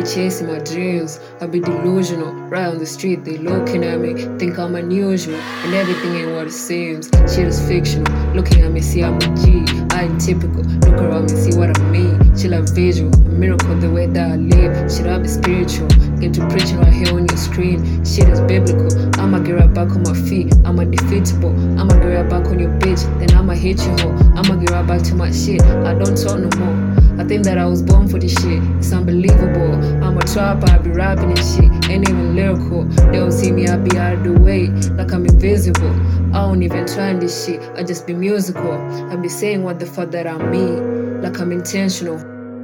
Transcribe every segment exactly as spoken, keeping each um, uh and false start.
chasing my dreams, I be delusional. Right on the street, they looking at me, think I'm unusual, and everything ain't what it seems. Shit is fictional. Looking at me, see I'm a G. I ain't typical. Look around me, see what I mean. Shit like visual, a miracle the way that I live. Shit, I be spiritual. Get to preaching right here on your screen. Shit is biblical. I'ma get right back on my feet. I'm undefeatable. I'ma get right back on your bitch. Then I'ma hit you hoe. I'ma get right back to my shit. I don't talk no more. I think that I was born for this shit. It's unbelievable. I'm a trapper, I be rapping and shit. Ain't even lyrical. They don't see me, I be out of the way. Like I'm invisible. I don't even try this shit. I just be musical. I be saying what the fuck that I mean. Like I'm intentional.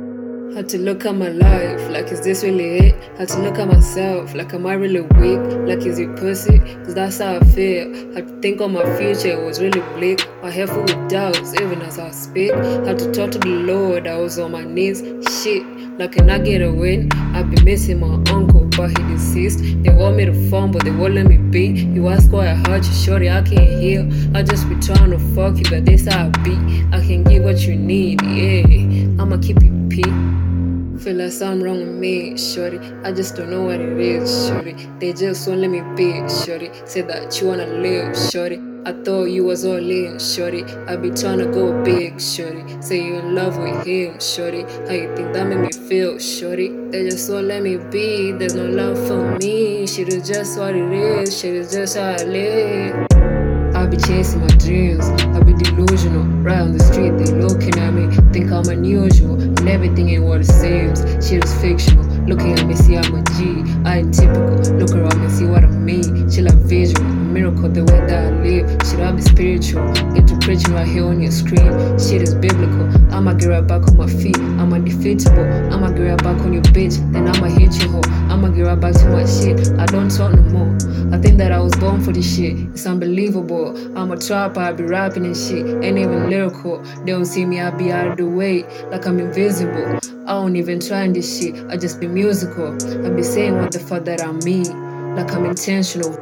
Had to look at my life, like is this really it? Had to look at myself, like am I really weak? Like is it pussy? Cause that's how I feel. Had to think on my future, it was really bleak. My head full with doubts, even as I speak. Had to talk to the Lord, I was on my knees. Shit, like can I get a win? I've been missing my uncle, but he deceased. They want me to fumble, they won't let me be. You ask why I hurt you, shorty, I can't heal. I just be trying to fuck you, but this how I be. I can give what you need, yeah. I'ma keep you pee. Feel like something wrong with me, shorty. I just don't know what it is, shorty. They just won't let me be, shorty. Say that you wanna live, shorty. I thought you was all in, shorty. I be trying to go big, shorty. Say you in love with him, shorty. How you think that made me feel, shorty? They just won't let me be. There's no love for me. Shit is just what it is. Shit is just how I live. I be chasing my dreams, I be delusional. Right on the street, they looking at me, think I'm unusual, and everything ain't what it seems. Shit is fictional. Looking at me, see I'm a G. I ain't typical. Look around me, see what I mean. Shit like visual, a miracle the way that I live. Shit, I be spiritual. Get to preaching right here on your screen. Shit is biblical. I'ma get right back on my feet. I'm undefeatable. I'ma get right back on your bitch. Then I'ma hit you hoe. I'ma get right back to my shit. I don't talk no more. I think that I was born for this shit. It's unbelievable. I'm a trapper, I be rapping and shit. Ain't even lyrical. They don't see me, I be out of the way. Like I'm invisible. I don't even try this shit. I just be musical. I be saying what the fuck that I mean. Like I'm intentional.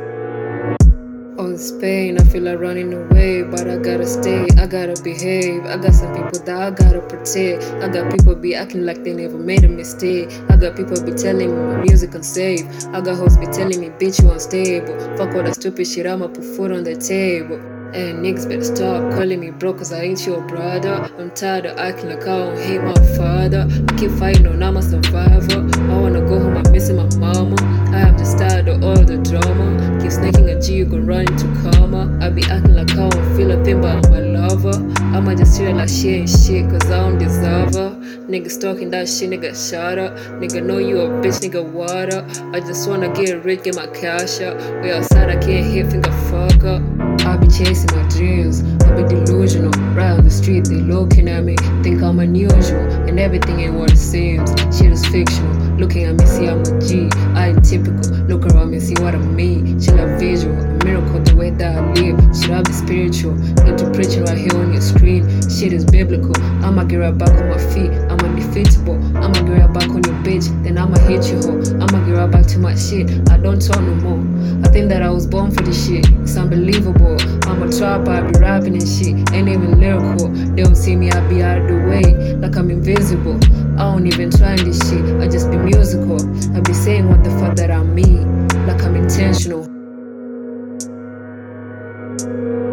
All this pain, I feel like running away, but I gotta stay, I gotta behave. I got some people that I gotta protect. I got people be acting like they never made a mistake. I got people be telling me my music unsafe. I got hoes be telling me, bitch, you unstable. Fuck all that stupid shit, I'ma put food on the table. And niggas better stop calling me bro, cause I ain't your brother. I'm tired of acting like I don't hate my father. I keep fighting on, I'm a survivor. I wanna go home, I'm missing my mama. I am just tired of all the drama. Keep snaking a G, you gon' run into karma. I be acting like I don't feel a thing, but I'm a lover. I'ma just treat her like she ain't shit, cause I don't deserve her. Niggas talking that shit, nigga shut up. Nigga know you a bitch, nigga water. I just wanna get rich, get my cash up. We outside, I can't hit, finger fuck up. I be chasing my dreams, I be delusional. Right on the street, they looking at me, think I'm unusual, and everything ain't what it seems. Shit is fictional. Looking at me, see I'm a G. I ain't typical. Look around me, see what I mean. Shit like visual, a miracle the way that I live. Shit, I be spiritual. Get to preaching right here on your screen. Shit is biblical. I'ma get right back on my feet. I'm undefeatable. I'ma get right back on your bitch. Then I'ma hit you hoe. I'ma get right back to my shit. I don't talk no more. I think that I was born for this shit. It's unbelievable. I'm a trapper, I be rapping and shit. Ain't even lyrical. They don't see me, I be out of the way. Like I'm invisible. I don't even try this shit. I just be musical. I be saying what the fuck that I mean. Like I'm intentional.